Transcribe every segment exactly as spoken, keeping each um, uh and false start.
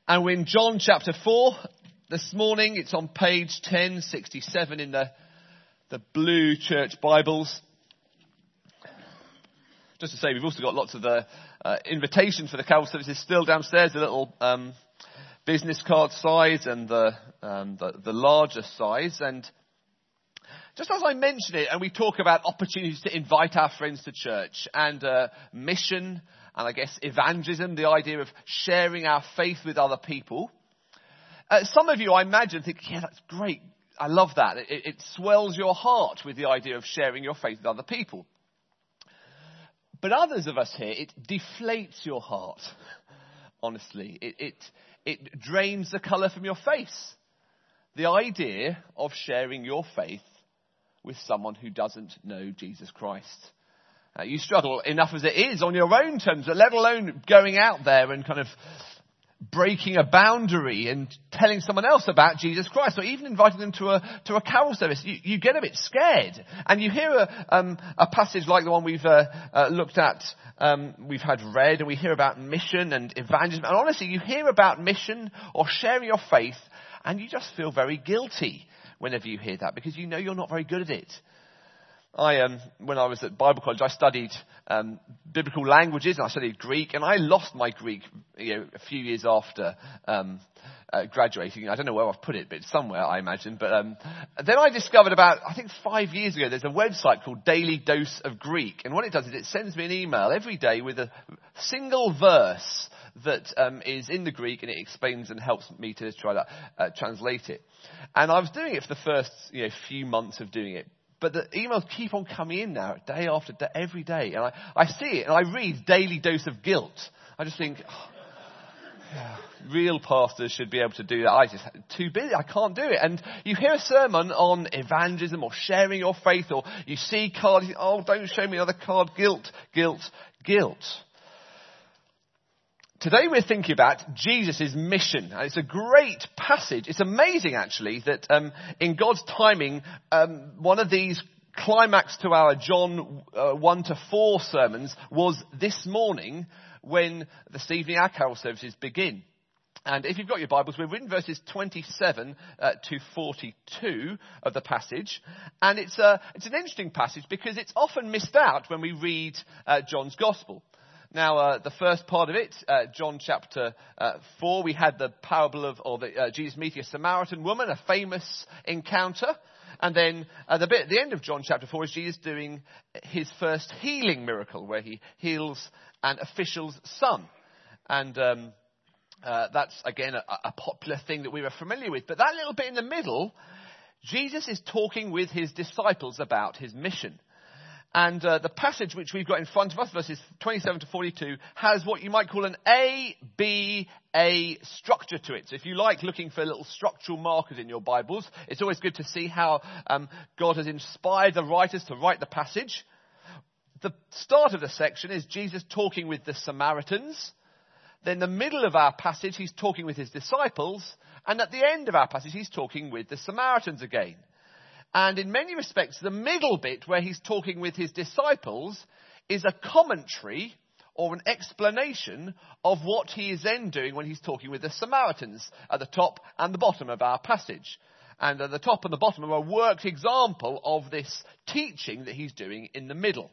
And we're in John chapter four this morning. It's on page ten sixty-seven in the, the blue church Bibles. Just to say, we've also got lots of the uh, invitations for the carol services still downstairs, the little um, business card size and the, um, the the larger size. And just as I mention it, and we talk about opportunities to invite our friends to church and uh, mission, and I guess evangelism, the idea of sharing our faith with other people. Uh, some of you, I imagine, think, yeah, that's great. I love that. It, it swells your heart with the idea of sharing your faith with other people. But others of us here, it deflates your heart, honestly. It, it, it drains the colour from your face. The idea of sharing your faith with someone who doesn't know Jesus Christ. Uh, you struggle enough as it is on your own terms, let alone going out there and kind of breaking a boundary and telling someone else about Jesus Christ, or even inviting them to a to a carol service. You, you get a bit scared, and you hear a, um, a passage like the one we've uh, uh, looked at, um, we've had read, and we hear about mission and evangelism. And honestly, you hear about mission or sharing your faith, and you just feel very guilty whenever you hear that, because you know you're not very good at it. I, um, when I was at Bible college, I studied um, biblical languages, and I studied Greek, and I lost my Greek, you know, a few years after um, uh, graduating. I don't know where I've put it, but it's somewhere, I imagine. But um, then I discovered about, I think five years ago, there's a website called Daily Dose of Greek, and what it does is it sends me an email every day with a single verse that um, is in the Greek, and it explains and helps me to try to uh, translate it. And I was doing it for the first, you know, few months of doing it. But the emails keep on coming in now, day after day, every day. And I, I see it, and I read Daily Dose of Guilt. I just think, oh, yeah, real pastors should be able to do that. I just, too busy, I can't do it. And you hear a sermon on evangelism or sharing your faith, or you see cards, you think, oh, don't show me another card. Guilt, guilt, guilt. Today we're thinking about Jesus' mission. And it's a great passage. It's amazing, actually, that um, in God's timing, um, one of these climax to our John uh, one to four sermons was this morning, when this evening our carol services begin. And if you've got your Bibles, we're in verses twenty-seven uh, to forty-two of the passage. And it's, a, it's an interesting passage because it's often missed out when we read uh, John's Gospel. Now, uh, the first part of it, uh, John chapter uh, four, we had the parable of, or the, uh, Jesus meeting a Samaritan woman, a famous encounter. And then uh, the bit at the end of John chapter four is Jesus doing his first healing miracle, where he heals an official's son. And um, uh, that's, again, a, a popular thing that we were familiar with. But that little bit in the middle, Jesus is talking with his disciples about his mission. And uh, the passage which we've got in front of us, verses twenty-seven to forty-two, has what you might call an A B A structure to it. So if you like looking for little structural markers in your Bibles, it's always good to see how um, God has inspired the writers to write the passage. The start of the section is Jesus talking with the Samaritans. Then the middle of our passage, he's talking with his disciples. And at the end of our passage, he's talking with the Samaritans again. And in many respects, the middle bit where he's talking with his disciples is a commentary or an explanation of what he is then doing when he's talking with the Samaritans at the top and the bottom of our passage. And at the top and the bottom are a worked example of this teaching that he's doing in the middle.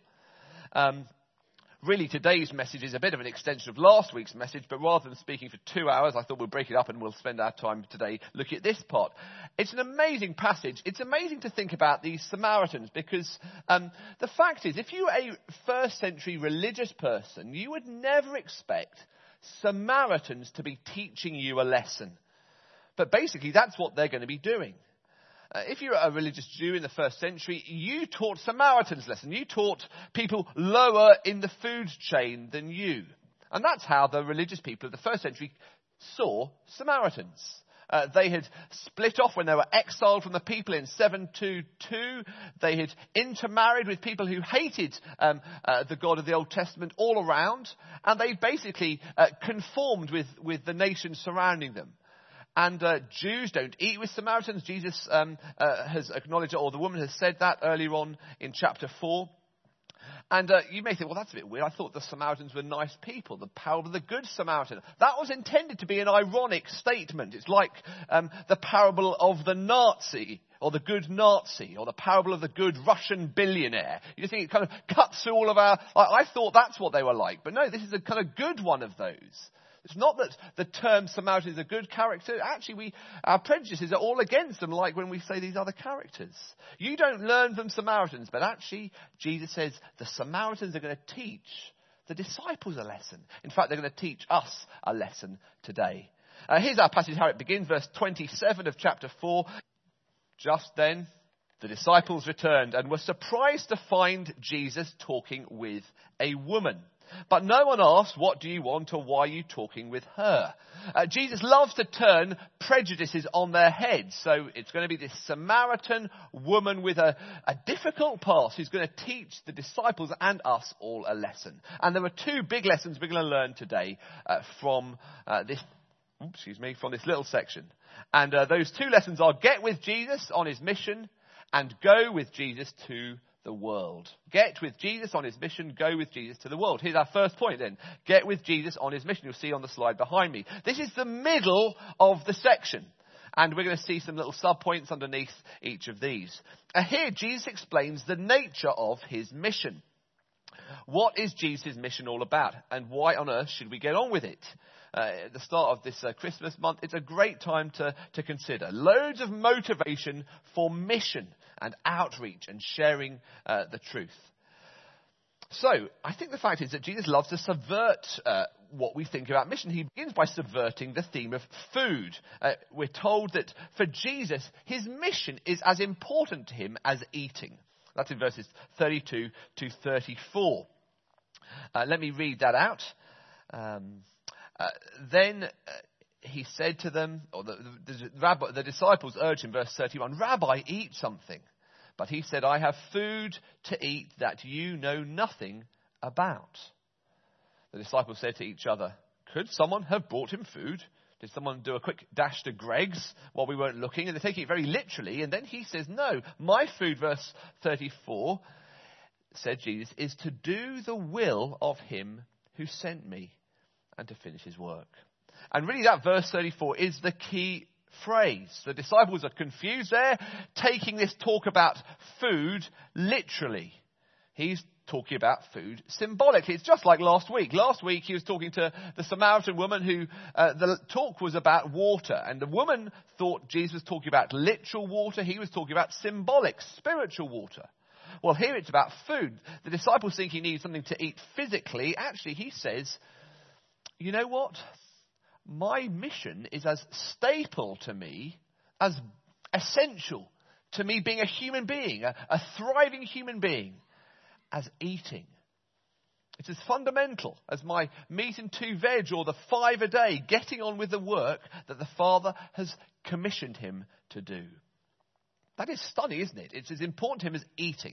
Um, Really, today's message is a bit of an extension of last week's message, but rather than speaking for two hours, I thought we'll break it up and we'll spend our time today looking at this part. It's an amazing passage. It's amazing to think about these Samaritans, because um, the fact is, if you're a first century religious person, you would never expect Samaritans to be teaching you a lesson. But basically, that's what they're going to be doing. Uh, if you're a religious Jew in the first century, you taught Samaritans' lesson. You taught people lower in the food chain than you. And that's how the religious people of the first century saw Samaritans. Uh, they had split off when they were exiled from the people in seven twenty-two. They had intermarried with people who hated um, uh, the God of the Old Testament all around. And they basically uh, conformed with, with the nations surrounding them. And uh, Jews don't eat with Samaritans. Jesus um, uh, has acknowledged it, or the woman has said that earlier on in chapter four. And uh, you may think, well, that's a bit weird. I thought the Samaritans were nice people. The parable of the Good Samaritan. That was intended to be an ironic statement. It's like um, the parable of the Nazi, or the good Nazi, or the parable of the good Russian billionaire. You just think it kind of cuts through all of our... I, I thought that's what they were like. But no, this is a kind of good one of those. It's not that the term Samaritan is a good character. Actually, we, our prejudices are all against them, like when we say these other characters. You don't learn from Samaritans, but actually, Jesus says the Samaritans are going to teach the disciples a lesson. In fact, they're going to teach us a lesson today. Uh, here's our passage, how it begins, verse twenty-seven of chapter four. Just then, the disciples returned and were surprised to find Jesus talking with a woman. But no one asked, what do you want, or why are you talking with her? Uh, Jesus loves to turn prejudices on their heads. So it's going to be this Samaritan woman with a, a difficult past who's going to teach the disciples and us all a lesson. And there are two big lessons we're going to learn today uh, from uh, this, oops, excuse me, from this little section. And uh, those two lessons are get with Jesus on his mission and go with Jesus to the world. Get with Jesus on his mission, go with Jesus to the world. Here's our first point then. Get with Jesus on his mission. You'll see on the slide behind me. This is the middle of the section. And we're going to see some little sub-points underneath each of these. Uh, here, Jesus explains the nature of his mission. What is Jesus' mission all about? And why on earth should we get on with it? Uh, at the start of this uh, Christmas month, it's a great time to, to consider. Loads of motivation for mission and outreach and sharing uh, the truth. So, I think the fact is that Jesus loves to subvert uh, what we think about mission. He begins by subverting the theme of food. Uh, we're told that for Jesus, his mission is as important to him as eating. That's in verses thirty-two to thirty-four. Uh, let me read that out. Um, uh, then uh, he said to them, or the, the, the, rabbi, the disciples urged him, verse thirty-one, Rabbi, eat something. But he said, I have food to eat that you know nothing about. The disciples said to each other, could someone have brought him food? Did someone do a quick dash to Greg's while we weren't looking? And they're taking it very literally. And then he says, no, my food, verse thirty-four, said Jesus, is to do the will of him who sent me and to finish his work. And really that verse thirty-four is the key phrase. The disciples are confused there, taking this talk about food literally. He's talking about food symbolically. It's just like last week. Last week he was talking to the Samaritan woman who, uh, the talk was about water. And the woman thought Jesus was talking about literal water. He was talking about symbolic, spiritual water. Well, here it's about food. The disciples think he needs something to eat physically. Actually, he says, you know what? My mission is as staple to me, as essential to me being a human being, a, a thriving human being, as eating. It's as fundamental as my meat and two veg or the five a day, getting on with the work that the Father has commissioned him to do. That is stunning, isn't it? It's as important to him as eating.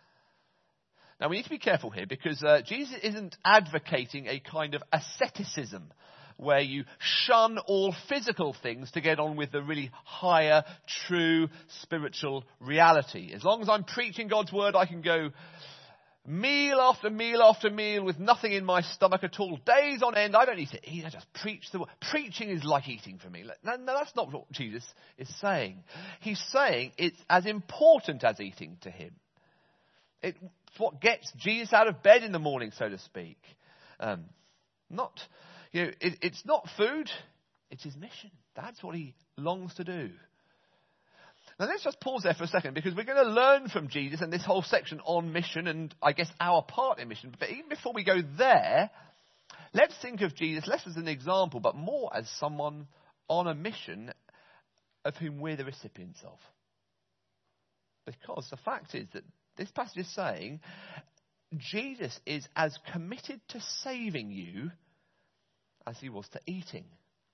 Now, we need to be careful here because uh, Jesus isn't advocating a kind of asceticism where you shun all physical things to get on with the really higher, true, spiritual reality. As long as I'm preaching God's word, I can go meal after meal after meal with nothing in my stomach at all. Days on end, I don't need to eat, I just preach the word. Preaching is like eating for me. No, no, that's not what Jesus is saying. He's saying it's as important as eating to him. It's what gets Jesus out of bed in the morning, so to speak. Um, not... You know, it, it's not food, it's his mission. That's what he longs to do. Now let's just pause there for a second because we're going to learn from Jesus and this whole section on mission and I guess our part in mission. But even before we go there, let's think of Jesus less as an example but more as someone on a mission of whom we're the recipients of. Because the fact is that this passage is saying Jesus is as committed to saving you as he was to eating.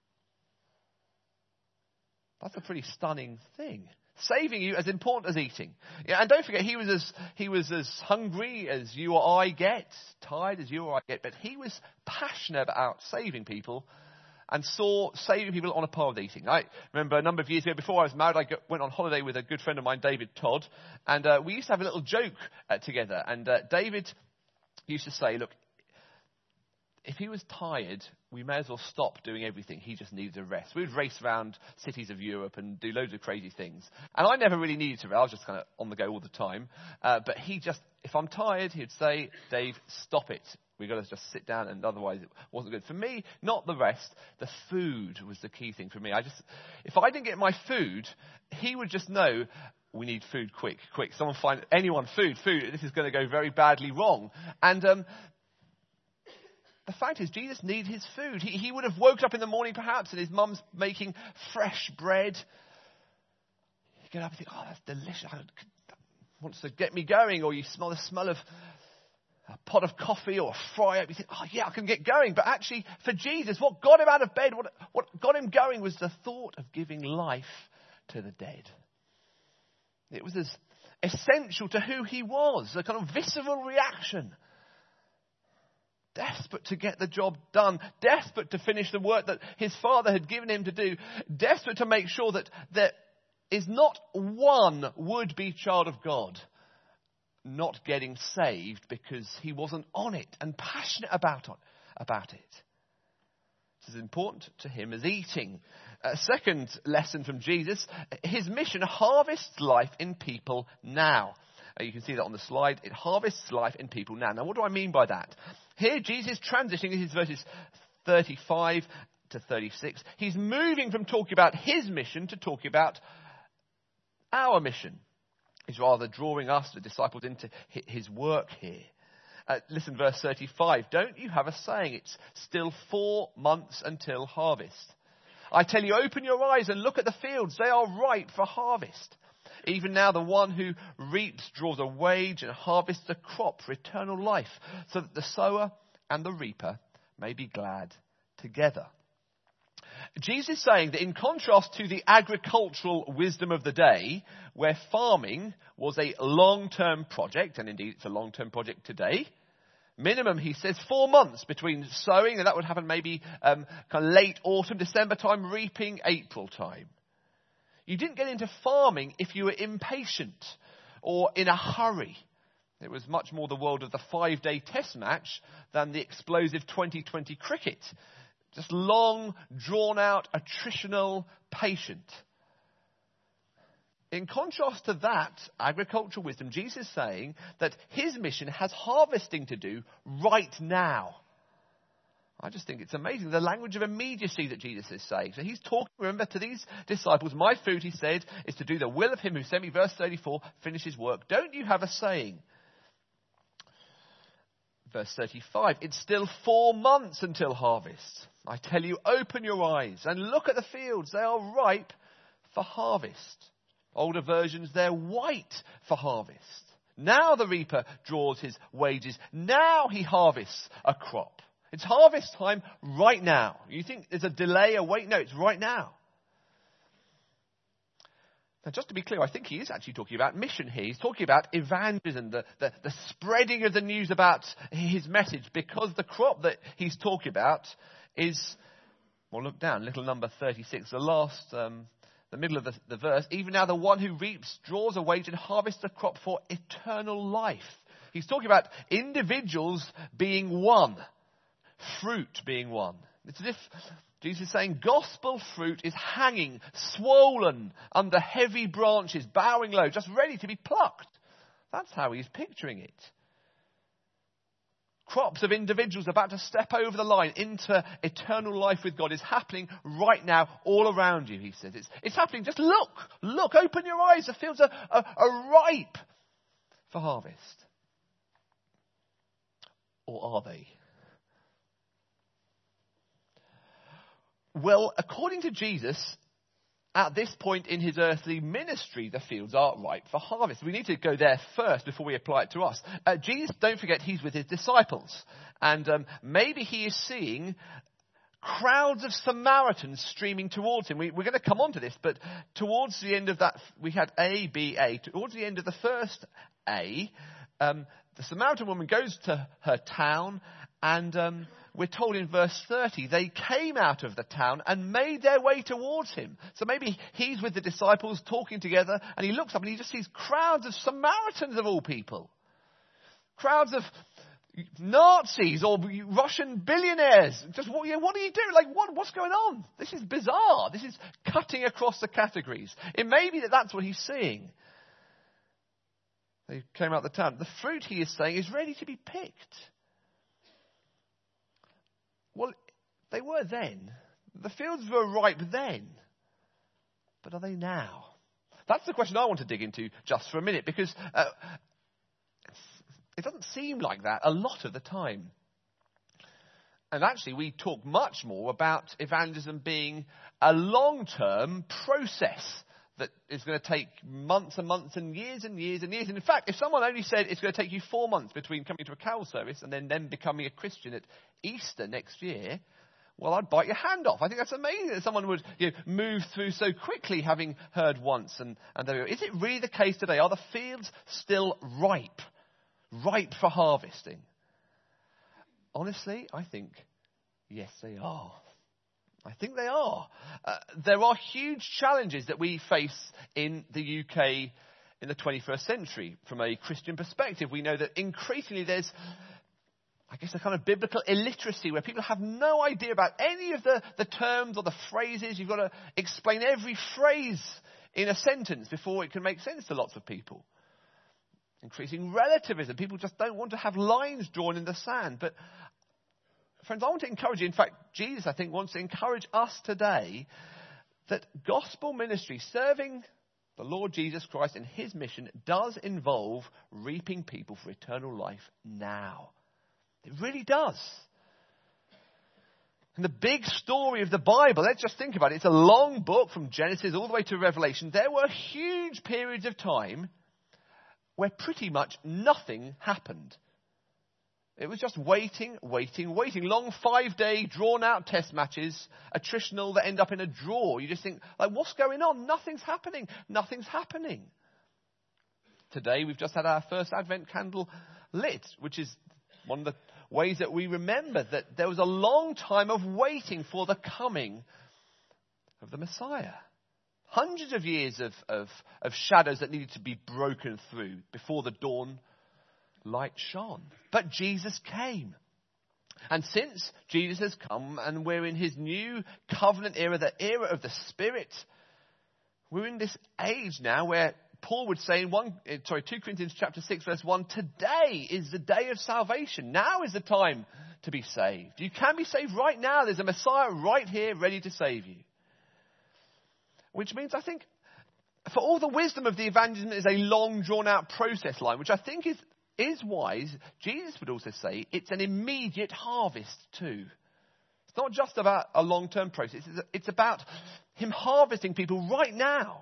That's a pretty stunning thing. Saving you as important as eating. Yeah, and don't forget, he was as he was as hungry as you or I get, tired as you or I get, but he was passionate about saving people and saw saving people on a par with eating. I remember a number of years ago, before I was married, I got, went on holiday with a good friend of mine, David Todd, and uh, we used to have a little joke uh, together. And uh, David used to say, look, if he was tired, we may as well stop doing everything. He just needed a rest. We would race around cities of Europe and do loads of crazy things. And I never really needed to rest. I was just kind of on the go all the time. Uh, but he just, if I'm tired, he'd say, Dave, stop it. We've got to just sit down, and otherwise it wasn't good. For me, not the rest, the food was the key thing for me. I just, if I didn't get my food, he would just know, we need food quick, quick. Someone find anyone food, food. This is going to go very badly wrong. And um, the fact is, Jesus needed his food. He, he would have woken up in the morning perhaps, and his mum's making fresh bread. You get up and think, oh, that's delicious. That wants to get me going. Or you smell the smell of a pot of coffee or a fry up. You think, oh, yeah, I can get going. But actually, for Jesus, what got him out of bed, what, what got him going was the thought of giving life to the dead. It was as essential to who he was, a kind of visceral reaction. Desperate to get the job done, desperate to finish the work that his father had given him to do, desperate to make sure that there is not one would-be child of God not getting saved because he wasn't on it and passionate about it. About it. It's as important to him as eating. A second lesson from Jesus, his mission harvests life in people now. Uh, you can see that on the slide. It harvests life in people now. Now, what do I mean by that? Here, Jesus is transitioning in his verses thirty-five to thirty-six. He's moving from talking about his mission to talking about our mission. He's rather drawing us, the disciples, into his work here. Uh, listen, verse thirty-five. Don't you have a saying? It's still four months until harvest. I tell you, open your eyes and look at the fields. They are ripe for harvest. Even now the one who reaps draws a wage and harvests a crop for eternal life, so that the sower and the reaper may be glad together. Jesus is saying that in contrast to the agricultural wisdom of the day, where farming was a long-term project, and indeed it's a long-term project today, minimum, he says, four months between sowing, and that would happen maybe um, kind of late autumn, December time, reaping April time. You didn't get into farming if you were impatient or in a hurry. It was much more the world of the five-day test match than the explosive twenty twenty cricket. Just long, drawn-out, attritional, patient. In contrast to that agricultural wisdom, Jesus is saying that his mission has harvesting to do right now. I just think it's amazing, the language of immediacy that Jesus is saying. So he's talking, remember, to these disciples. My food, he said, is to do the will of him who sent me. Verse thirty-four, finish his work. Don't you have a saying? Verse thirty-five, it's still four months until harvest. I tell you, open your eyes and look at the fields. They are ripe for harvest. Older versions, they're white for harvest. Now the reaper draws his wages. Now he harvests a crop. It's harvest time right now. You think there's a delay, a wait? No, it's right now. Now, just to be clear, I think he is actually talking about mission here. He's talking about evangelism, the, the, the spreading of the news about his message, because the crop that he's talking about is, well, look down, little number thirty-six, the last, um, the middle of the, the verse. Even now the one who reaps draws a wage and harvests a crop for eternal life. He's talking about individuals being one. Fruit being one. It's as if Jesus is saying gospel fruit is hanging, swollen, under heavy branches, bowing low, just ready to be plucked. That's how he's picturing it. Crops of individuals about to step over the line into eternal life with God is happening right now all around you, he says. It's, it's happening. Just look, look, open your eyes. The fields are, are, are ripe for harvest. Or are they? Well, according to Jesus, at this point in his earthly ministry, the fields are ripe for harvest. We need to go there first before we apply it to us. Uh, Jesus, don't forget, he's with his disciples. And um, maybe he is seeing crowds of Samaritans streaming towards him. We, we're going to come on to this, but towards the end of that, we had A, B, A. Towards the end of the first A, um, the Samaritan woman goes to her town, and Um, we're told in verse thirty, they came out of the town and made their way towards him. So maybe he's with the disciples talking together, and he looks up and he just sees crowds of Samaritans of all people. Crowds of Nazis or Russian billionaires. Just what, what are you doing? Like, what, what's going on? This is bizarre. This is cutting across the categories. It may be that that's what he's seeing. They came out of the town. The fruit, he is saying, is ready to be picked. Well, they were then. The fields were ripe then. But are they now? That's the question I want to dig into just for a minute, because uh, it doesn't seem like that a lot of the time. And actually, we talk much more about evangelism being a long-term process that is going to take months and months and years and years and years. And in fact, if someone only said it's going to take you four months between coming to a carol service and then, then becoming a Christian at Easter next year, well, I'd bite your hand off. I think that's amazing that someone would, you know, move through so quickly, having heard once. And, and there we go. Is it really the case today? Are the fields still ripe? Ripe for harvesting? Honestly, I think, yes, they are. I think they are. Uh, there are huge challenges that we face in the U K in the twenty-first century from a Christian perspective. We know that increasingly there's, I guess, a kind of biblical illiteracy where people have no idea about any of the, the terms or the phrases. You've got to explain every phrase in a sentence before it can make sense to lots of people. Increasing relativism. People just don't want to have lines drawn in the sand. But friends, I want to encourage you. In fact, Jesus, I think, wants to encourage us today that gospel ministry, serving the Lord Jesus Christ in his mission, does involve reaping people for eternal life now. It really does. And the big story of the Bible, let's just think about it. It's a long book from Genesis all the way to Revelation. There were huge periods of time where pretty much nothing happened. It was just waiting, waiting, waiting. Long five-day, drawn-out test matches, attritional that end up in a draw. You just think, like, what's going on? Nothing's happening. Nothing's happening. Today, we've just had our first Advent candle lit, which is one of the ways that we remember that there was a long time of waiting for the coming of the Messiah. Hundreds of years of, of, of shadows that needed to be broken through before the dawn light shone. But Jesus came. And since Jesus has come and we're in his new covenant era, the era of the Spirit, we're in this age now where Paul would say in one, sorry, two Corinthians chapter six verse one, today is the day of salvation. Now is the time to be saved. You can be saved right now. There's a Messiah right here ready to save you. Which means, I think, for all the wisdom of the evangelism is a long drawn out process line, which I think is is wise. Jesus would also say it's an immediate harvest too. It's not just about a long-term process. It's about him harvesting people right now.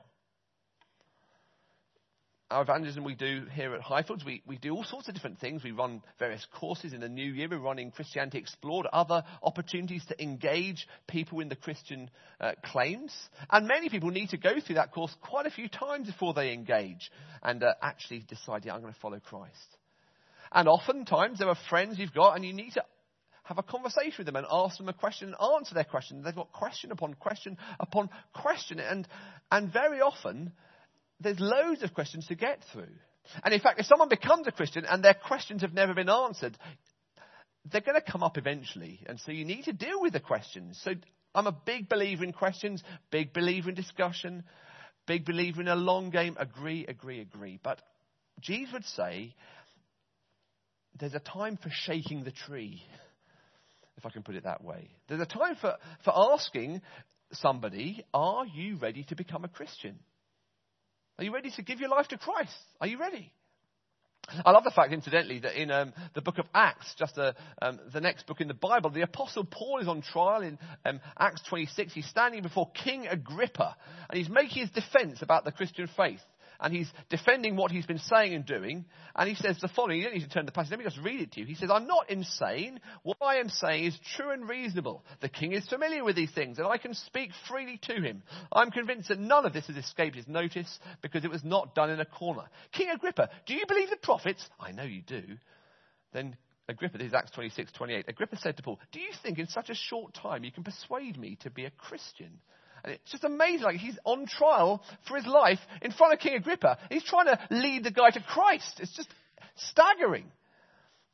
Our evangelism we do here at Highfields, we, we do all sorts of different things. We run various courses in the new year. We're running Christianity Explored, other opportunities to engage people in the Christian uh, claims. And many people need to go through that course quite a few times before they engage and uh, actually decide, yeah, I'm going to follow Christ. And oftentimes there are friends you've got and you need to have a conversation with them and ask them a question and answer their question. They've got question upon question upon question. And, and very often there's loads of questions to get through. And in fact, if someone becomes a Christian and their questions have never been answered, they're going to come up eventually. And so you need to deal with the questions. So I'm a big believer in questions, big believer in discussion, big believer in a long game. Agree, agree, agree. But Jesus would say there's a time for shaking the tree, if I can put it that way. There's a time for, for asking somebody, are you ready to become a Christian? Are you ready to give your life to Christ? Are you ready? I love the fact, incidentally, that in um, the book of Acts, just uh, um, the next book in the Bible, the Apostle Paul is on trial in um, Acts twenty-six. He's standing before King Agrippa, and he's making his defense about the Christian faith. And he's defending what he's been saying and doing. And he says the following. You don't need to turn the passage. Let me just read it to you. He says, I'm not insane. What I am saying is true and reasonable. The king is familiar with these things, and I can speak freely to him. I'm convinced that none of this has escaped his notice because it was not done in a corner. King Agrippa, do you believe the prophets? I know you do. Then Agrippa, this is Acts twenty-six twenty-eight. Agrippa said to Paul, do you think in such a short time you can persuade me to be a Christian? And it's just amazing, like he's on trial for his life in front of King Agrippa. He's trying to lead the guy to Christ. It's just staggering.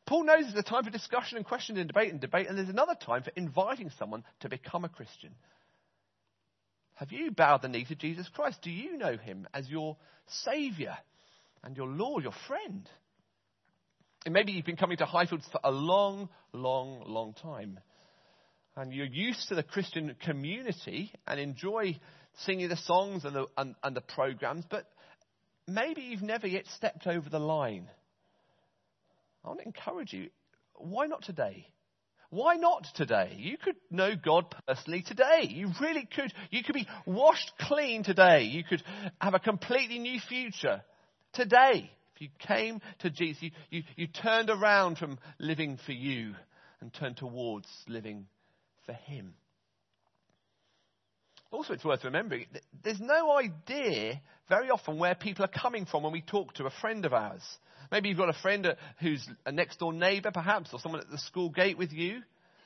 Paul knows there's a time for discussion and question and debate and debate, and there's another time for inviting someone to become a Christian. Have you bowed the knee to Jesus Christ? Do you know him as your Saviour and your Lord, your friend? And maybe you've been coming to Highfields for a long, long, long time. And you're used to the Christian community and enjoy singing the songs and the, and, and the programs, but maybe you've never yet stepped over the line. I want to encourage you. Why not today? Why not today? You could know God personally today. You really could. You could be washed clean today. You could have a completely new future today. If you came to Jesus, you, you, you turned around from living for you and turned towards living for him. Also, it's worth remembering, there's no idea very often where people are coming from when we talk to a friend of ours. Maybe you've got a friend who's a next door neighbour, perhaps, or someone at the school gate with you.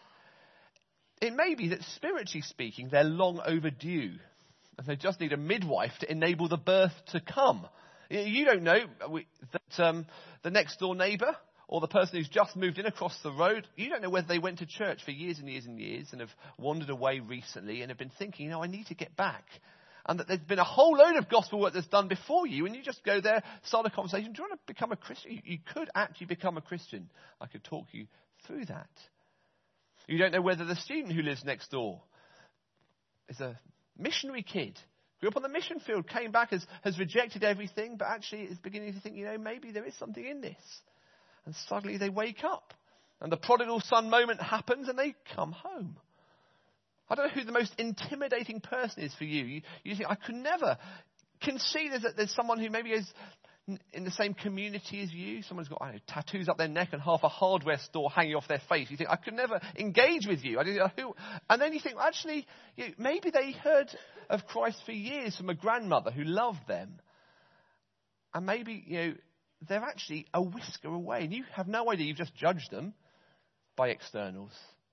It may be that spiritually speaking, they're long overdue. And they just need a midwife to enable the birth to come. You don't know that um, the next door neighbour or the person who's just moved in across the road, you don't know whether they went to church for years and years and years and have wandered away recently and have been thinking, you know, I need to get back. And that there's been a whole load of gospel work that's done before you, and you just go there, start a conversation. Do you want to become a Christian? You, you could actually become a Christian. I could talk you through that. You don't know whether the student who lives next door is a missionary kid, grew up on the mission field, came back, has, has rejected everything, but actually is beginning to think, you know, maybe there is something in this. And suddenly they wake up, and the prodigal son moment happens, and they come home. I don't know who the most intimidating person is for you. You, you think, I could never conceive that there's someone who maybe is in the same community as you. Someone's got I don't know, tattoos up their neck and half a hardware store hanging off their face. You think, I could never engage with you. I don't know who. And then you think, well, actually, you know, maybe they heard of Christ for years from a grandmother who loved them. And maybe, you know, they're actually a whisker away. And you have no idea. You've just judged them by externals.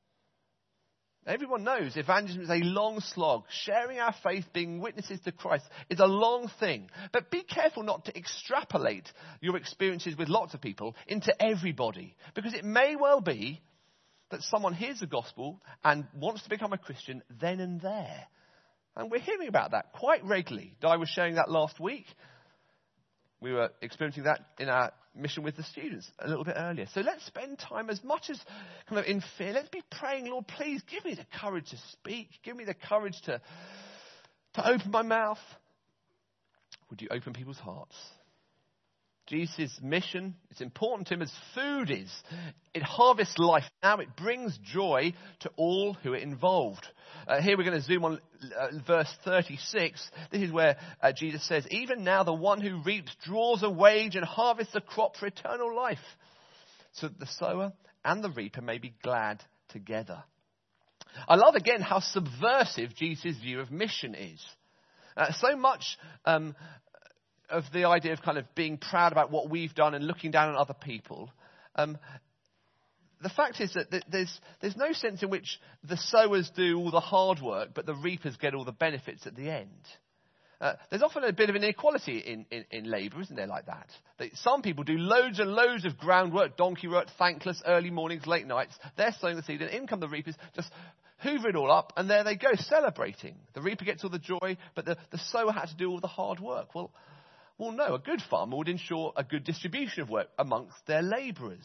Everyone knows evangelism is a long slog. Sharing our faith, being witnesses to Christ, is a long thing. But be careful not to extrapolate your experiences with lots of people into everybody. Because it may well be that someone hears the gospel and wants to become a Christian then and there. And we're hearing about that quite regularly. Di was sharing that last week. We were experiencing that in our mission with the students a little bit earlier. So let's spend time as much as kind of in fear. Let's be praying, Lord, please give me the courage to speak. Give me the courage to, to open my mouth. Would you open people's hearts? Jesus' mission, it's important to him as food is. It harvests life. Now it brings joy to all who are involved. Uh, here we're going to zoom on uh, verse thirty-six. This is where uh, Jesus says, even now the one who reaps draws a wage and harvests a crop for eternal life, so that the sower and the reaper may be glad together. I love again how subversive Jesus' view of mission is. Uh, so much um, of the idea of kind of being proud about what we've done and looking down on other people. Um, the fact is that there's there's no sense in which the sowers do all the hard work, but the reapers get all the benefits at the end. Uh, there's often a bit of an inequality in, in, in labour, isn't there, like that? that? Some people do loads and loads of groundwork, donkey work, thankless, early mornings, late nights. They're sowing the seed, and in come the reapers, just hoover it all up, and there they go, celebrating. The reaper gets all the joy, but the, the sower had to do all the hard work. Well, well, no, a good farmer would ensure a good distribution of work amongst their labourers.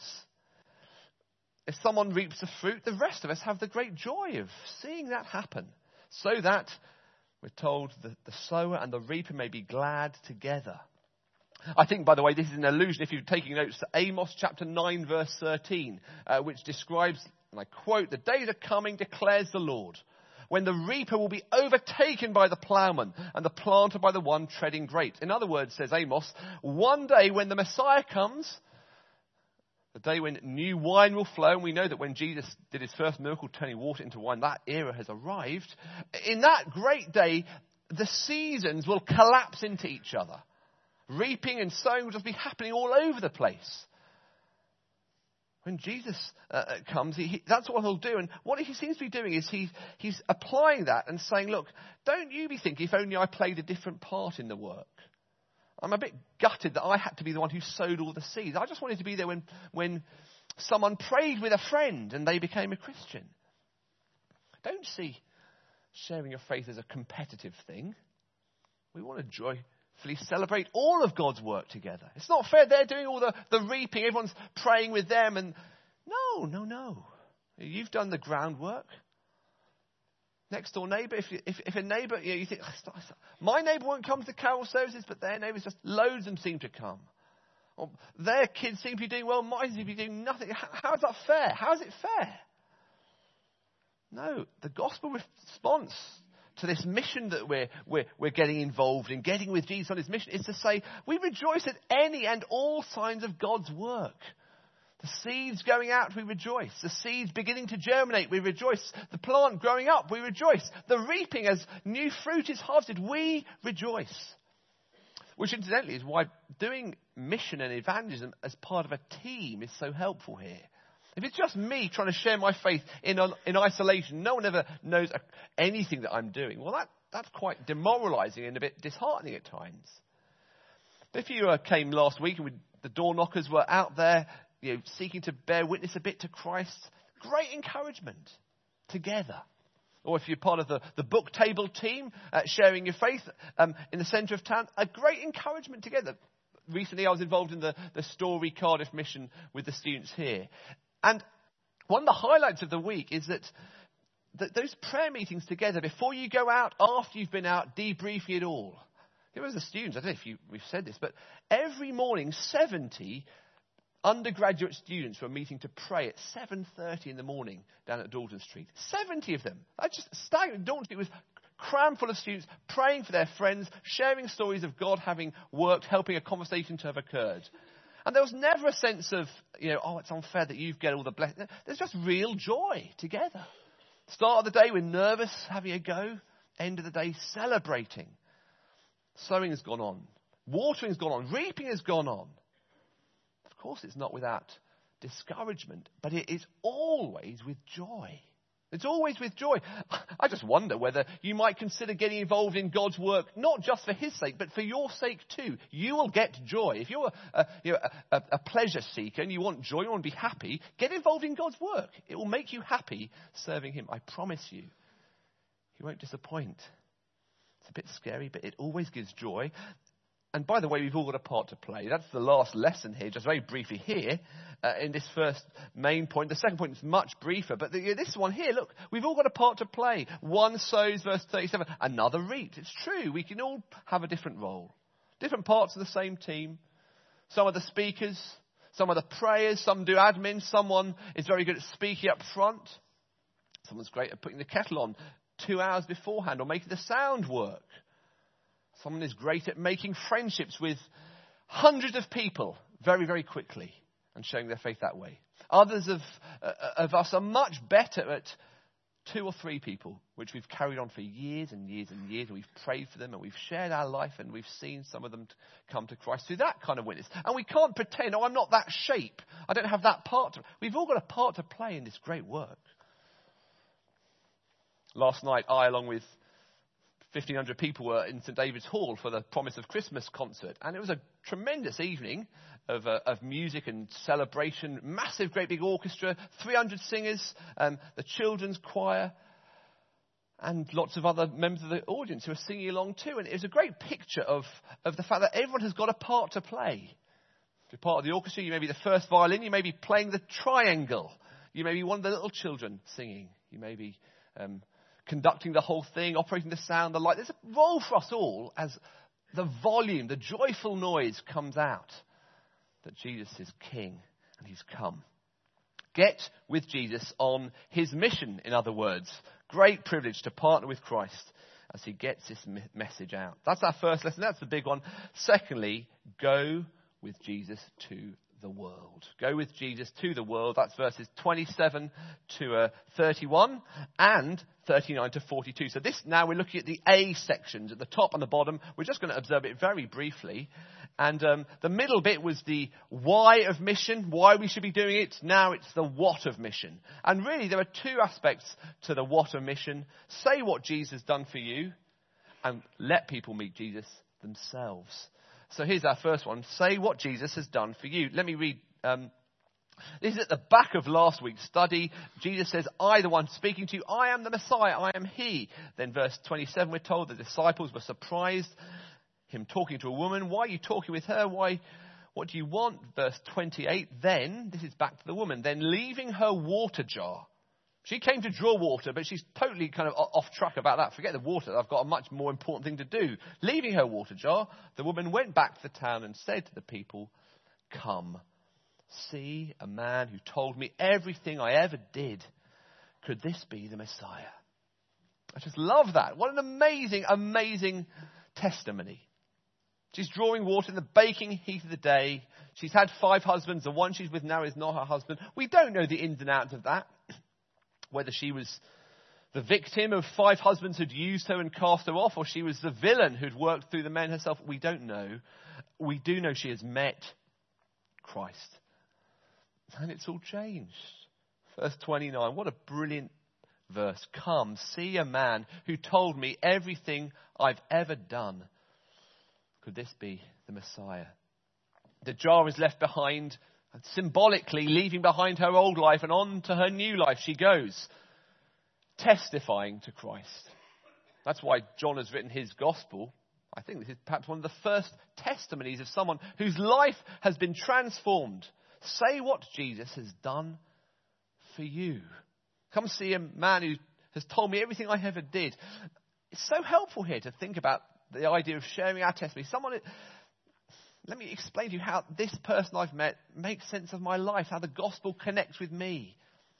If someone reaps the fruit, the rest of us have the great joy of seeing that happen, so that we're told that the sower and the reaper may be glad together. I think, by the way, this is an allusion, if you're taking notes, to Amos chapter nine, verse thirteen, uh, which describes, and I quote, the days are coming, declares the Lord, when the reaper will be overtaken by the plowman and the planter by the one treading grapes. In other words, says Amos, one day when the Messiah comes, the day when new wine will flow, and we know that when Jesus did his first miracle, turning water into wine, that era has arrived. In that great day, the seasons will collapse into each other. Reaping and sowing will just be happening all over the place. When Jesus uh, comes, he, he, that's what he'll do. And what he seems to be doing is he, he's applying that and saying, look, don't you be thinking if only I played a different part in the work. I'm a bit gutted that I had to be the one who sowed all the seeds. I just wanted to be there when, when someone prayed with a friend and they became a Christian. Don't see sharing your faith as a competitive thing. We want to joyfully celebrate all of God's work together. It's not fair they're doing all the, the reaping. Everyone's praying with them. And no, no, no. You've done the groundwork. Next door neighbour, if, you, if, if a neighbour, you, know, you think, my neighbour won't come to the carol services, but their neighbours, just loads of them seem to come. Or their kids seem to be doing well, mine seem to be doing nothing. How, how is that fair? How is it fair? No, the gospel response to this mission that we're, we're, we're getting involved in, getting with Jesus on his mission, is to say, we rejoice at any and all signs of God's work. The seeds going out, we rejoice. The seeds beginning to germinate, we rejoice. The plant growing up, we rejoice. The reaping as new fruit is harvested, we rejoice. Which incidentally is why doing mission and evangelism as part of a team is so helpful here. If it's just me trying to share my faith in, in isolation, no one ever knows anything that I'm doing. Well, that, that's quite demoralising and a bit disheartening at times. But if you uh, came last week and we, the door knockers were out there, you know, seeking to bear witness a bit to Christ, great encouragement together. Or if you're part of the, the book table team, uh, sharing your faith um, in the centre of town, a great encouragement together. Recently I was involved in the, the Story Cardiff mission with the students here. And one of the highlights of the week is that, that those prayer meetings together, before you go out, after you've been out, debriefing it all. There was the students, I don't know if you, we've said this, but every morning seventy undergraduate students were meeting to pray at seven thirty in the morning down at Dalton Street. seventy of them. That's just staggering. Dalton Street was crammed full of students praying for their friends, sharing stories of God having worked, helping a conversation to have occurred. And there was never a sense of, you know, oh, it's unfair that you get all the blessing. There's just real joy together. Start of the day, we're nervous, having a go. End of the day, celebrating. Sowing has gone on. Watering has gone on. Reaping has gone on. Of course, it's not without discouragement, but it is always with joy. It's always with joy. I just wonder whether you might consider getting involved in God's work, not just for his sake, but for your sake too. You will get joy. If you're a, you know, a, a pleasure seeker and you want joy, you want to be happy, get involved in God's work. It will make you happy serving him. I promise you. He won't disappoint. It's a bit scary, but it always gives joy. And by the way, we've all got a part to play. That's the last lesson here, just very briefly here, uh, in this first main point. The second point is much briefer, but the, this one here, look, we've all got a part to play. One sows, verse thirty-seven, another reaps. It's true, we can all have a different role. Different parts of the same team. Some are the speakers, some are the prayers, some do admin, someone is very good at speaking up front. Someone's great at putting the kettle on two hours beforehand or making the sound work. Someone is great at making friendships with hundreds of people very, very quickly and showing their faith that way. Others of, uh, of us are much better at two or three people, which we've carried on for years and years and years, and we've prayed for them and we've shared our life and we've seen some of them come to Christ through that kind of witness. And we can't pretend, oh, I'm not that shape. I don't have that part. To... We've all got a part to play in this great work. Last night, I, along with fifteen hundred people were in St David's Hall for the Promise of Christmas concert. And it was a tremendous evening of, uh, of music and celebration. Massive, great big orchestra, three hundred singers, um, the children's choir, and lots of other members of the audience who were singing along too. And it was a great picture of, of the fact that everyone has got a part to play. If you're part of the orchestra, you may be the first violin, you may be playing the triangle. You may be one of the little children singing. You may be... Um, conducting the whole thing, operating the sound, the light. There's a role for us all as the volume, the joyful noise comes out that Jesus is King and he's come. Get with Jesus on his mission, in other words. Great privilege to partner with Christ as he gets this message out. That's our first lesson. That's the big one. Secondly, go with Jesus to the world. Go with Jesus to the world. That's verses twenty-seven to uh, thirty-one and thirty-nine to forty-two. So this, now we're looking at the A sections at the top and the bottom. We're just going to observe it very briefly. And um, the middle bit was the why of mission, why we should be doing it. Now it's the what of mission. And really there are two aspects to the what of mission. Say what Jesus has done for you and let people meet Jesus themselves. So here's our first one. Say what Jesus has done for you. Let me read um, This is at the back of last week's study. Jesus says, I, the one speaking to you, I am the Messiah, I am he. Then verse twenty-seven, we're told the disciples were surprised, him talking to a woman. Why are you talking with her? Why? What do you want? Verse twenty-eight, then, this is back to the woman, then leaving her water jar. She came to draw water, but she's totally kind of off track about that. Forget the water, I've got a much more important thing to do. Leaving her water jar, the woman went back to the town and said to the people, come, see a man who told me everything I ever did. Could this be the Messiah? I just love that. What an amazing, amazing testimony. She's drawing water in the baking heat of the day. She's had five husbands. The one she's with now is not her husband. We don't know the ins and outs of that. Whether she was the victim of five husbands who'd used her and cast her off, or she was the villain who'd worked through the men herself, we don't know. We do know she has met Christ. And it's all changed. Verse twenty-nine, what a brilliant verse. Come, see a man who told me everything I've ever done. Could this be the Messiah? The jar is left behind, symbolically leaving behind her old life, and on to her new life she goes, testifying to Christ. That's why John has written his gospel. I think this is perhaps one of the first testimonies of someone whose life has been transformed. Say what Jesus has done for you. Come see a man who has told me everything I ever did. It's so helpful here to think about the idea of sharing our testimony. Someone, let me explain to you how this person I've met makes sense of my life, how the gospel connects with me.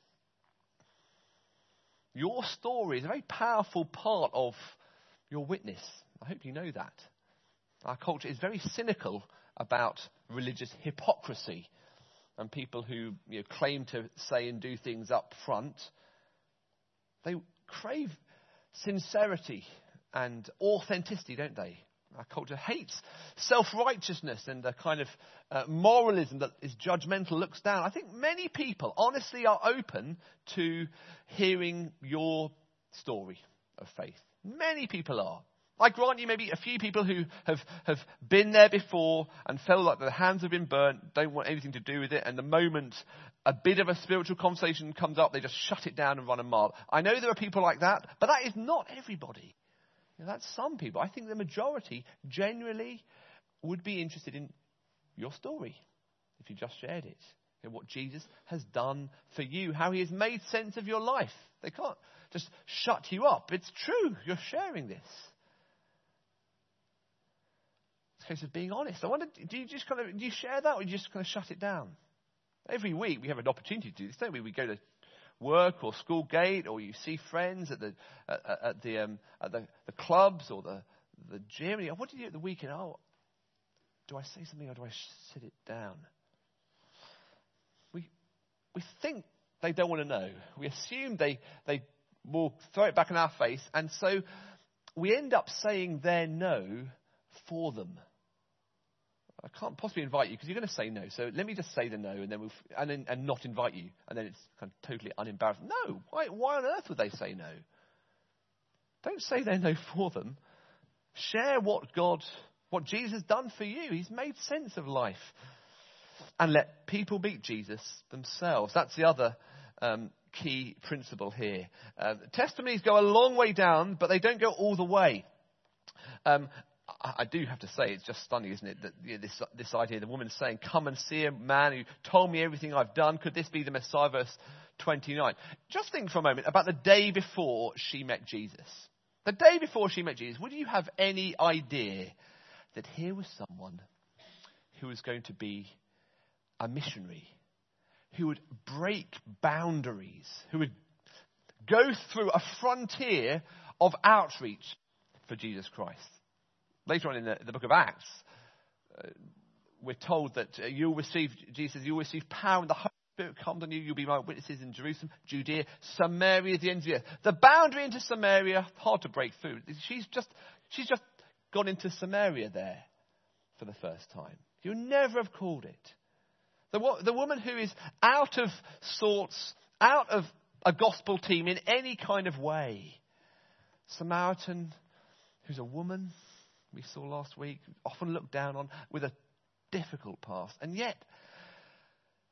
Your story is a very powerful part of your witness. I hope you know that. Our culture is very cynical about religious hypocrisy and people who, you know, claim to say and do things up front. They crave sincerity and authenticity, don't they? Our culture hates self-righteousness and the kind of uh, moralism that is judgmental, looks down. I think many people honestly are open to hearing your story of faith. Many people are. I grant you maybe a few people who have, have been there before and felt like their hands have been burnt, don't want anything to do with it, and the moment a bit of a spiritual conversation comes up, they just shut it down and run a mile. I know there are people like that, but that is not everybody. You know, that's some people. I think the majority genuinely would be interested in your story if you just shared it. You know, what Jesus has done for you, how he has made sense of your life. They can't just shut you up. It's true. You're sharing this. It's a case of being honest. I wonder, do you just kind of, do you share that or do you just kind of shut it down? Every week we have an opportunity to do this, don't we? We go to work or school gate, or you see friends at the at, at the um, at the, the clubs or the the gym. What do you do at the weekend? Oh, do I say something or do I sit it down? We we think they don't want to know. We assume they they will throw it back in our face, and so we end up saying their no for them. I can't possibly invite you because you're going to say no. So let me just say the no and then we'll, and then, and not invite you. And then it's kind of totally unembarrassing. No. Why, why on earth would they say no? Don't say their no for them. Share what God, what Jesus has done for you. He's made sense of life. And let people meet Jesus themselves. That's the other um, key principle here. Uh, testimonies go a long way down, but they don't go all the way. Um, I do have to say, it's just stunning, isn't it, that you know, this this idea, the woman saying, come and see a man who told me everything I've done. Could this be the Messiah? Verse twenty-nine. Just think for a moment about the day before she met Jesus. The day before she met Jesus, would you have any idea that here was someone who was going to be a missionary, who would break boundaries, who would go through a frontier of outreach for Jesus Christ? Later on in the, the book of Acts, uh, we're told that uh, you'll receive, Jesus says, you'll receive power and the Holy Spirit comes on you. You'll be my witnesses in Jerusalem, Judea, Samaria, the ends of the earth. The boundary into Samaria, hard to break through. She's just, she's just gone into Samaria there for the first time. You would never have called it. The, the woman who is out of sorts, out of a gospel team in any kind of way. Samaritan, who's a woman, we saw last week, often looked down on with a difficult past. And yet,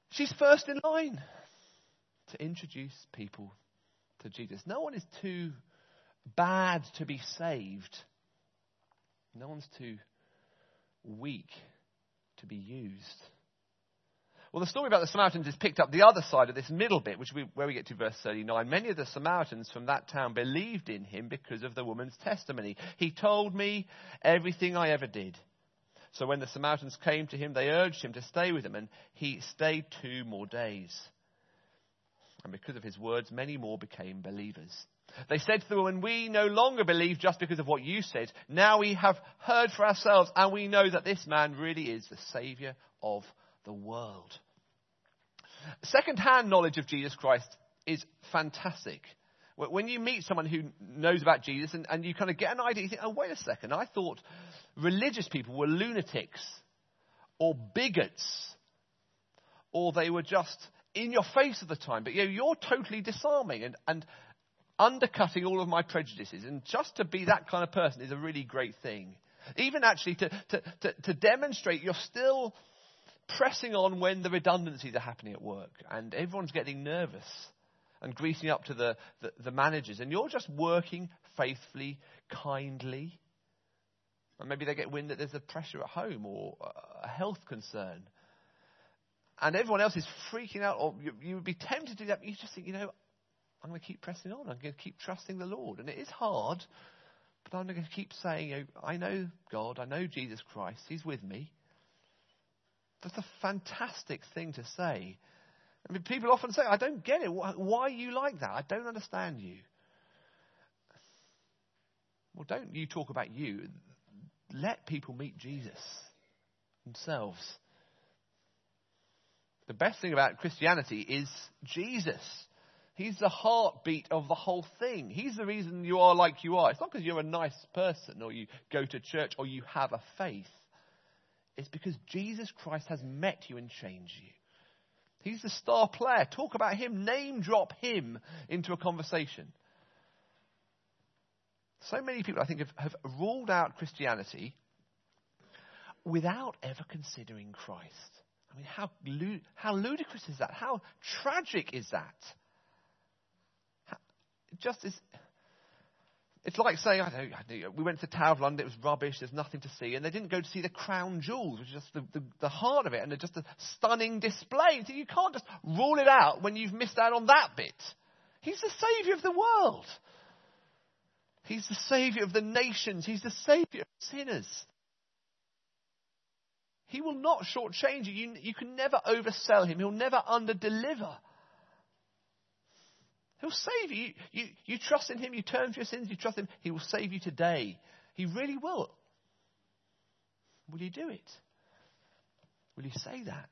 She's first in line to introduce people to Jesus. No one is too bad to be saved. No one's too weak to be used. Well, the story about the Samaritans is picked up the other side of this middle bit, which we, where we get to verse thirty-nine. Many of the Samaritans from that town believed in him because of the woman's testimony. He told me everything I ever did. So when the Samaritans came to him, they urged him to stay with them, and he stayed two more days. And because of his words, many more became believers. They said to the woman, we no longer believe just because of what you said. Now we have heard for ourselves, and we know that this man really is the Saviour of the world. Second-hand knowledge of Jesus Christ is fantastic. When you meet someone who knows about Jesus and, and you kind of get an idea, you think, oh, wait a second, I thought religious people were lunatics or bigots or they were just in your face at the time. But you know, you're totally disarming and, and undercutting all of my prejudices. And just to be that kind of person is a really great thing. Even actually to, to, to, to demonstrate you're still pressing on when the redundancies are happening at work and everyone's getting nervous and greasing up to the, the, the managers. And you're just working faithfully, kindly. And maybe they get wind that there's a pressure at home or a health concern. And everyone else is freaking out, or you, you would be tempted to do that. But you just think, you know, I'm going to keep pressing on. I'm going to keep trusting the Lord. And it is hard, but I'm going to keep saying, you know, I know God. I know Jesus Christ. He's with me. That's a fantastic thing to say. I mean, people often say, I don't get it. Why, why are you like that? I don't understand you. Well, don't you talk about you. Let people meet Jesus themselves. The best thing about Christianity is Jesus. He's the heartbeat of the whole thing. He's the reason you are like you are. It's not because you're a nice person or you go to church or you have a faith. It's because Jesus Christ has met you and changed you. He's the star player. Talk about him. Name drop him into a conversation. So many people, I think, have, have ruled out Christianity without ever considering Christ. I mean, how, how ludicrous is that? How tragic is that? How, it just is... It's like saying, I don't, I don't, we went to the Tower of London, it was rubbish, there's nothing to see. And they didn't go to see the crown jewels, which is just the, the, the heart of it, and they're just a stunning display. So you can't just rule it out when you've missed out on that bit. He's the Saviour of the world. He's the Saviour of the nations. He's the Saviour of sinners. He will not shortchange you. You, you can never oversell him. He'll never underdeliver. He'll save you. You, you. you trust in him. You turn from your sins. You trust him. He will save you today. He really will. Will you do it? Will you say that?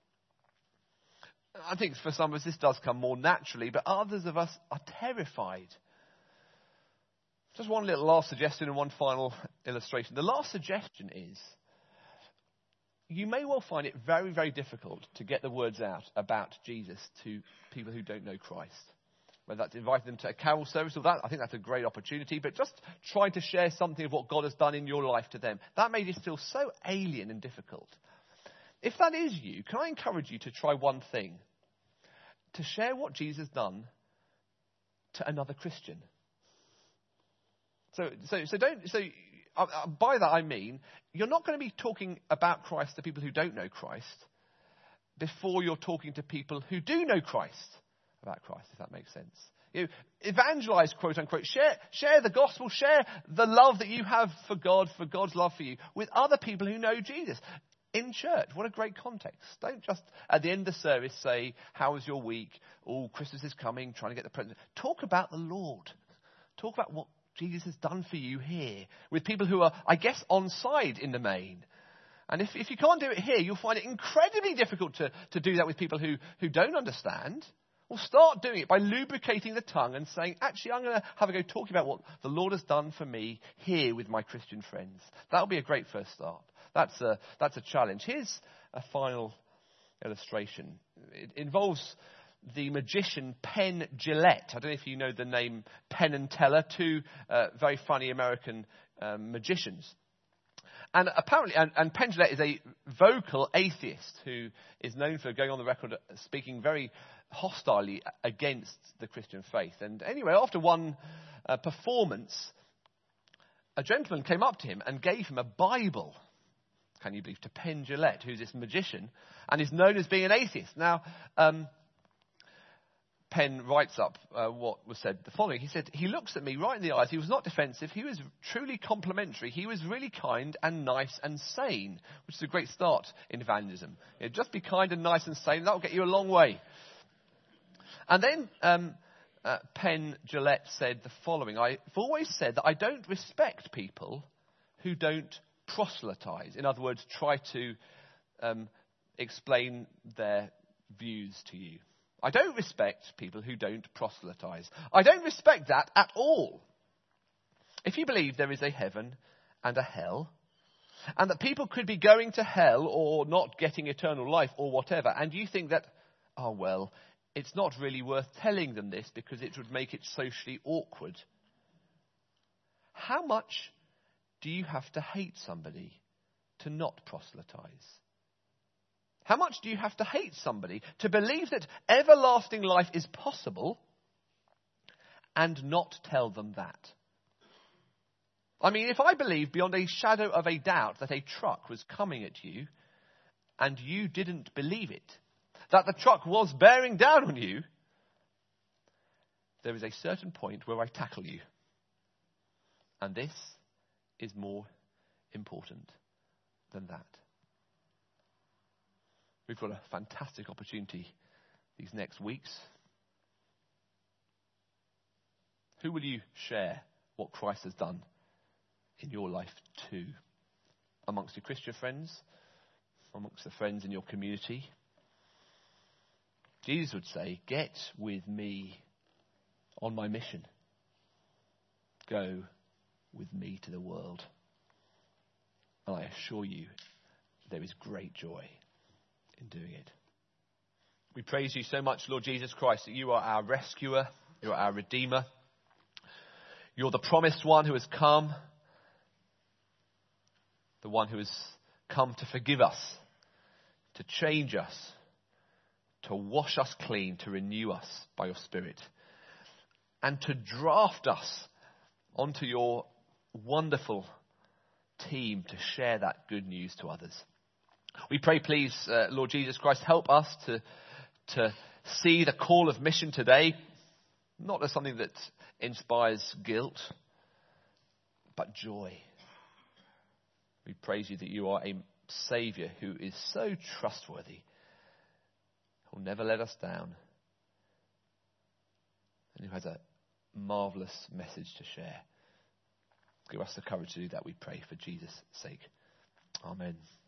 I think for some of us this does come more naturally, but others of us are terrified. Just one little last suggestion and one final illustration. The last suggestion is, you may well find it very, very difficult to get the words out about Jesus to people who don't know Christ. Whether that's inviting them to a carol service or that, I think that's a great opportunity. But just trying to share something of what God has done in your life to them, that may just feel so alien and difficult. If that is you, can I encourage you to try one thing? To share what Jesus has done to another Christian. So, so, so don't. So, uh, by that I mean you're not going to be talking about Christ to people who don't know Christ before you're talking to people who do know Christ about Christ, if that makes sense. You know, evangelize, quote unquote. Share, share the gospel. Share the love that you have for God, for God's love for you, with other people who know Jesus. In church, what a great context. Don't just at the end of the service say, how was your week? Oh, Christmas is coming, trying to get the present. Talk about the Lord. Talk about what Jesus has done for you here with people who are, I guess, on side in the main. And if, if you can't do it here, you'll find it incredibly difficult to, to do that with people who, who don't understand. Well, start doing it by lubricating the tongue and saying, actually, I'm going to have a go talking about what the Lord has done for me here with my Christian friends. That'll be a great first start. That's a, that's a challenge. Here's a final illustration. It involves the magician Penn Jillette. I don't know if you know the name Penn and Teller, two uh, very funny American um, magicians. And apparently, and, and Penn Jillette is a vocal atheist who is known for going on the record speaking very hostilely against the Christian faith. And anyway, after one uh, performance, a gentleman came up to him and gave him a Bible, can you believe, to Penn Jillette, who's this magician, and is known as being an atheist. Now, um, Penn writes up uh, what was said the following. He said, "He looks at me right in the eyes. He was not defensive. He was truly complimentary. He was really kind and nice and sane," which is a great start in evangelism. You know, just be kind and nice and sane. That will get you a long way. And then um, uh, Penn Jillette said the following. "I've always said that I don't respect people who don't proselytize. In other words, try to um, explain their views to you. I don't respect people who don't proselytize. I don't respect that at all. If you believe there is a heaven and a hell, and that people could be going to hell or not getting eternal life or whatever, and you think that, oh well, it's not really worth telling them this because it would make it socially awkward. How much do you have to hate somebody to not proselytize? How much do you have to hate somebody to believe that everlasting life is possible and not tell them that? I mean, if I believed beyond a shadow of a doubt that a truck was coming at you and you didn't believe it, that the truck was bearing down on you, there is a certain point where I tackle you. And this is more important than that. We've got a fantastic opportunity these next weeks. Who will you share what Christ has done in your life to? Amongst your Christian friends? Amongst the friends in your community? Jesus would say, "Get with me on my mission. Go with me to the world." And I assure you, there is great joy in doing it. We praise you so much, Lord Jesus Christ, that you are our rescuer, you are our redeemer. You're the promised one who has come, the one who has come to forgive us, to change us, to wash us clean, to renew us by your Spirit, and to draft us onto your wonderful team to share that good news to others. We pray, please, uh, Lord Jesus Christ, help us to, to see the call of mission today, not as something that inspires guilt, but joy. We praise you that you are a Saviour who is so trustworthy, who will never let us down, and who has a marvellous message to share. Give us the courage to do that, we pray, for Jesus' sake. Amen.